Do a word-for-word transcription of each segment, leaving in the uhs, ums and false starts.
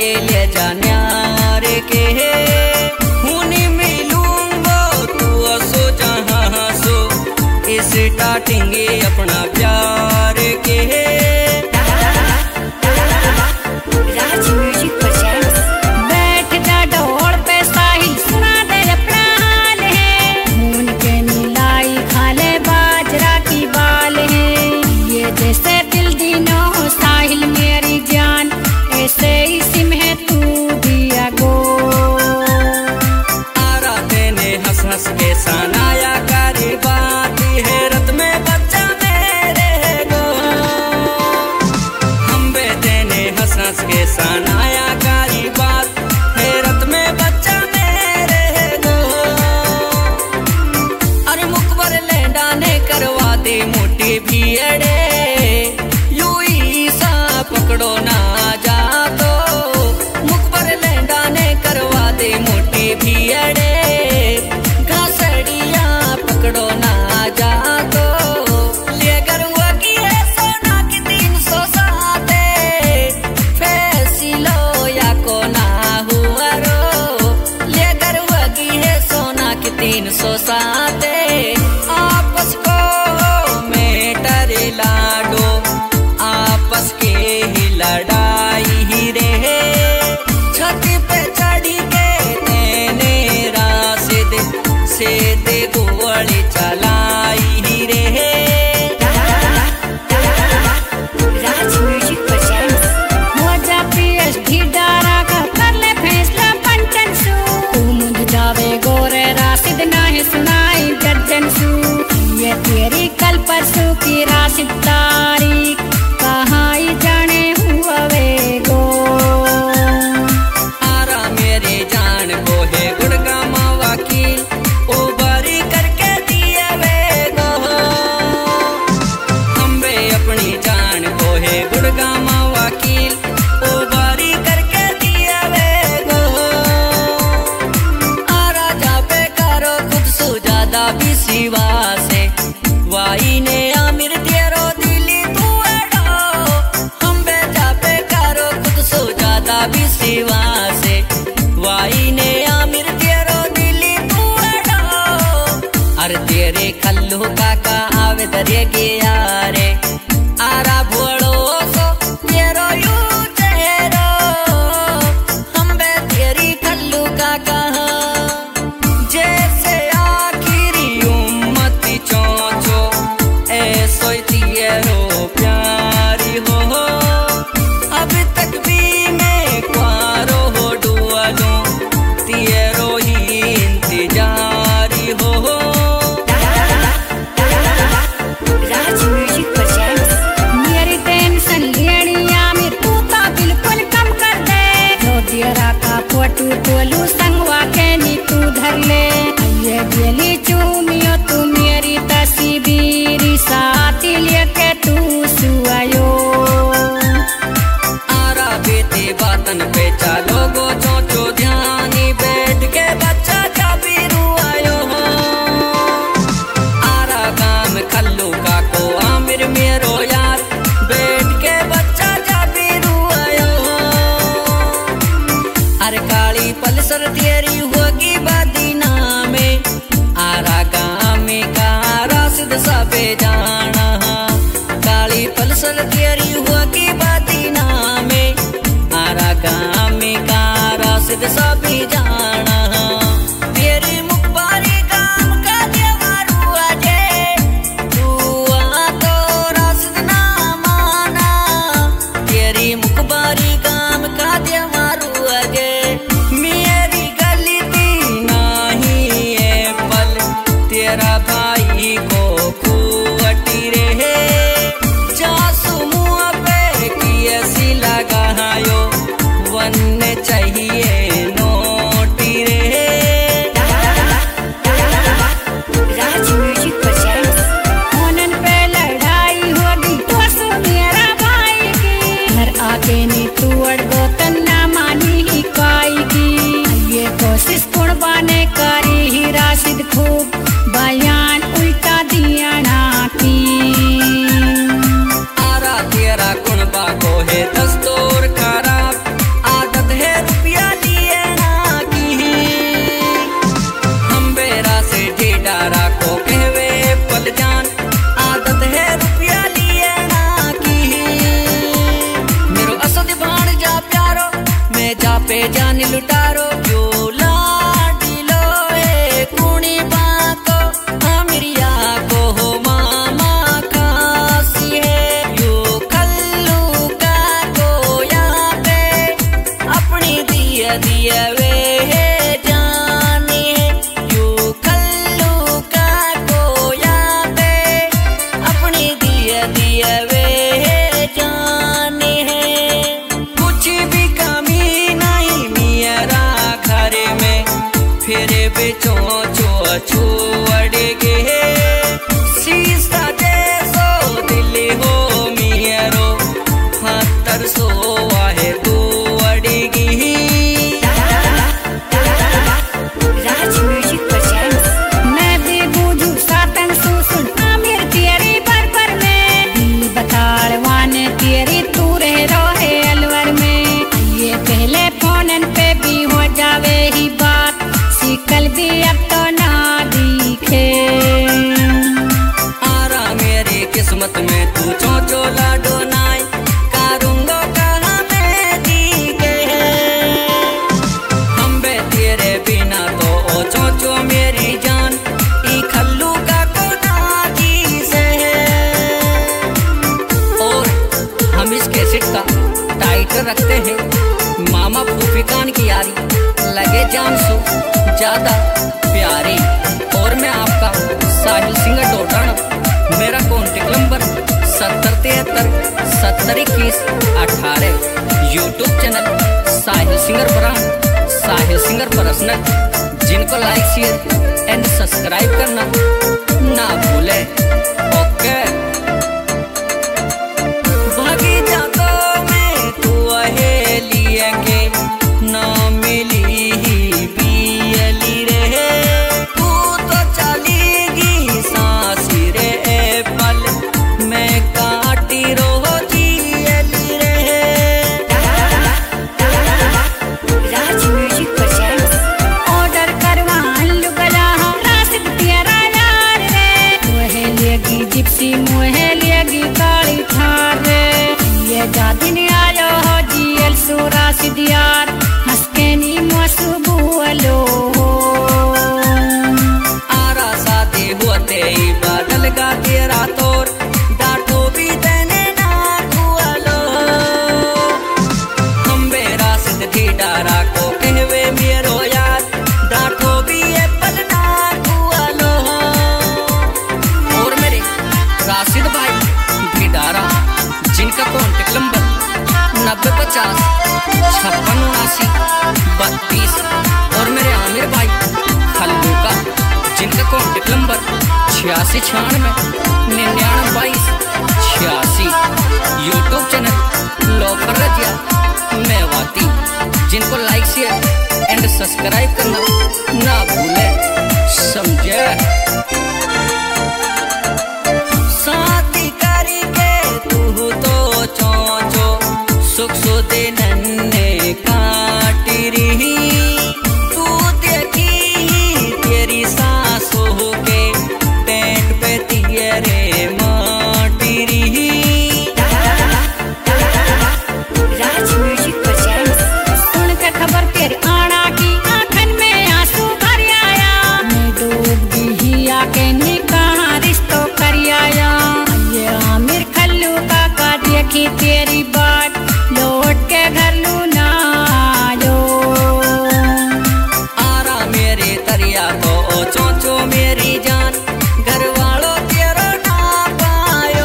रे ले जान्यार के हुनी मिलूंगो तू असो जहाँ सो स्टार्टिंग अपना प्यार के राज म्यूजिक प्रेजेंट्स। बैठ जा ढोल पे साहिल सुना दे अपना हाल है। मून के मिलाई खाले बाजरा की बाल है। ये जैसे दिल दिनों हो साहिल मेरी जान ऐसे ही सिम है तू दिया गो। आरा तेने हंस हंस के सनाया कारी बात हैरत में बच्चा मेरे गो। हम बे तेने हंस हंस के सनाया कारी बात हैरत में बच्चा मेरे गो। अरे मुकबर लेंडा ने करवा दे मोटी भीड़े यू ही सा पकड़ो ना जा तो मुकबर लेंडा ने करवा दे मोटी भीड़े घासड़िया पकड़ो ना जा तो ले करूँगा कि है सोना की तीन सौ साते फैसिलो या को ना हुआ रो ले करूँगा कि है सोना की तीन सौ साते आपस को मेटर लाडो आपस के ही लड़ाई ही रहे छत पे चढ़ी के तेने राशिद से दे गोली चलाई ही रहे। Raj music presents. मोजा पीएचडी डारा का कर ले फैसला पंचन सू तू मुझ जावे गोरे राशिद ना है सुनाई जज्जन सू। ये तेरी कल परसों की राशिद तारीख कहाँ ही जाने हुआ वे गो। आरा मेरे जान को है गुड़गामा वकील ओ बारी करके दिए वे गो। हम वे अपनी जान को है गुड़गामा वकील ओ बारी करके दिए वे गो। आरा जा पे करो खुद सु ज्यादा भी सिवा से वाई ने आमिर तेरो दिली तू एडो। हम बे जा पे करो खुद सु ज्यादा भी सिवा से वाई ने आमिर तेरो दिली तू एडो। अरे तेरे खल्लू काका आवे दरिया के यारे आरा भोड़ो सो तेरो यू चेहरो। हम बे तेरी खल्लू काका जैसे आखिरी उम्मती चोचो ऐसो ही तेरो प्यारी हो। अब तक भी मैं क्वारो हो डुअलो तेरो ही इंतजारी हो। Raj music presents. मेरी टेंशन लेनिया में तू तो बिल्कुल कम कर दे। रो तेरा का फोटो टोलू संगवा के नी तू धर ले। ये गेली चूमियो तू मेरी तस्वीर साथी लेके तू सुआयो। आरा बेटे बातन पे चालो गो चोचो ध्यानी बैठ के बच्चा चाबी रुआयो हो। आरा गाम खल्लू का को आमिर मेरो यार बैठ के बच्चा चाबी रुआयो हो। अरे काली पल्सर तेरी होगी बदीना में आरा गाम का राशिद सबे जाना। काली पल्सर तेरी होगी बदीना में आरा गाम का राशिद सभी जाना। तेरी मुखबारी काम का देवारू अजे तू आ तो राशिद ना माना। तेरी मुखबारी काम का देवारू अजे मेरी गलती नहीं है पल तेरा भाई को कुवटी रहे। जासू मुँह पे की ऐसी लगायो वन चाहिए नो छोड़ गे शीशा जैसो दिल हो मेरो हतर सो आहे तू अड़गी। राज म्यूजिक presents। मैं भी बूझू सातन सुसुन आमिर तेरी बरबर में दिल बताड़वाने तेरी तू रह रोहे अलवर में। ये पहले फोनन पे भी हो जावे ही बात सिकल भी अब तो ना दिखे। आरा मेरी किस्मत में तू चोचो लाडो नाई कारूंगो कहाँ मैं दी गए हम बे तेरे बिना तो ओ चोचो मेरी जान ई खल्लू का कोना जी से है। और हम इस कैसेट का टाइटल रखते हैं मामा फूफी कान की यारी लगे जान सो ज्यादा प्यारी। और मैं आपका साहिल सिंगर डोटाना मेरा कॉन्टेक्ट नंबर सत्तर तिहत्तर सत्तर इक्कीस अठारह। YouTube channel Sahil singer brand Sahil singer personal जिनको लाइक शेयर एंड सब्सक्राइब करना ना भूले। ओके भागी जातो में तू अहेलिया के ना मिली ही पियली रे तू तो चलीगी सांसी रे पल मैं काटी रोह जियली रे। राज म्यूजिक presents। ऑर्डर करवान लुगला राशिद तेरा यार रे मोहे लेगी जिप्सी मोहे लेगी काली थार रे। ये जादिन आयो हो जीएल सो राशिद यार हंस के नी मसु बुअलो हो। आरा शादी हुते ही बदल का तेरा तोर डाटो भी देने ना कुआलो हम बेरा सिद्ध थी डारा को कहवे मेरो यार डाटो भी ये पल ना कुआलो। और मेरे राशिद भाई भिडारा जिनका कॉन्टेक्ट नंबर नब्बे पचास छप्पन उनासी बत्तीस। और मेरे आमिर भाई खल्लू का जिनका कॉन्टेक्ट नंबर छियासी छियानवे निन्यानवे बाईस छियासी। YouTube channel loafer Razia Mewati जिनको लाइक शेयर एंड सब्सक्राइब करना ना भूले समझे। शादी करके तू तो चोचो सुख सो दे नन्ने काटी रही तू देखी तेरी सासों के टेंट पे तेरे माटी रही। राज म्यूजिक presents। सुन के खबर तेरे आना की आंखन में आंसू भर आया मैं डूब गई आके निकाह रिश्तों कर आया। ये आमिर खल्लू का का देखी तेरी बात लौट के घर लू ना आयो। आरा मेरे तरिया तो ओ चोचो मेरी जान घर वालों तेरा ना पायो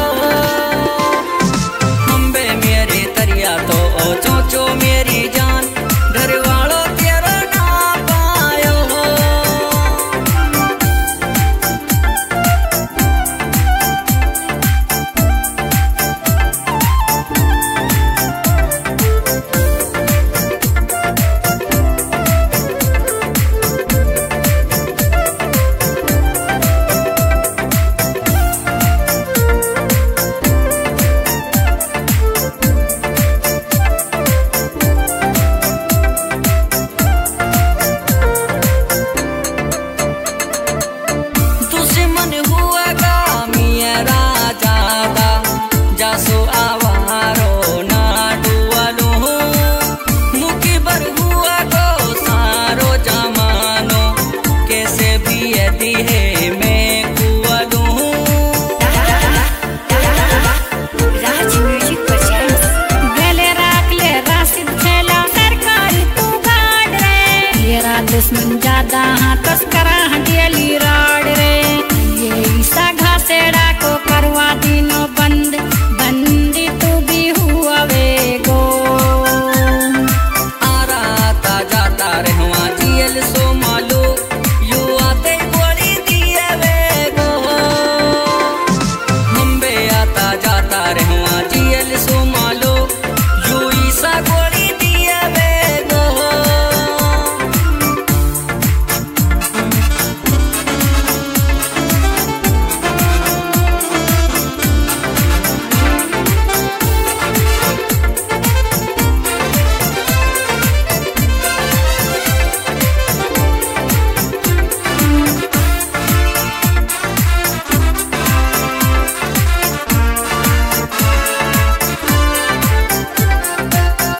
हम बे मेरे तरिया तो ओ चोचो मेरी जान घर वालों तेरा ना पायो। दुश्मन हुआ गा मेरा ज्यादा जासो आवारो ना डुआलो मुखी बर हुआ गो सारो जमानो कैसे भी यदि है मैं कुआलो। राज म्यूजिक presents। गले राख ले राशिद खेला सरकारी तू गाड़ रे तेरा दुश्मन ज्यादा हाथ